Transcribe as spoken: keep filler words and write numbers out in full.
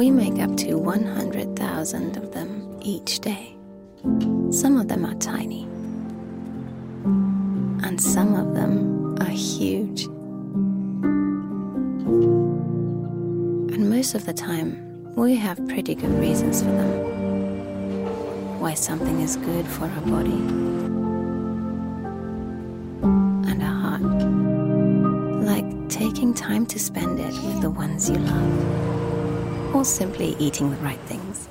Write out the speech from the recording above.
We make up to one hundred thousand of them each day. Some of them are tiny, and some of them are huge. And most of the time, we have pretty good reasons for them. Why something is good for our body and our heart. Like taking time to spend it with the ones you love, or simply eating the right things.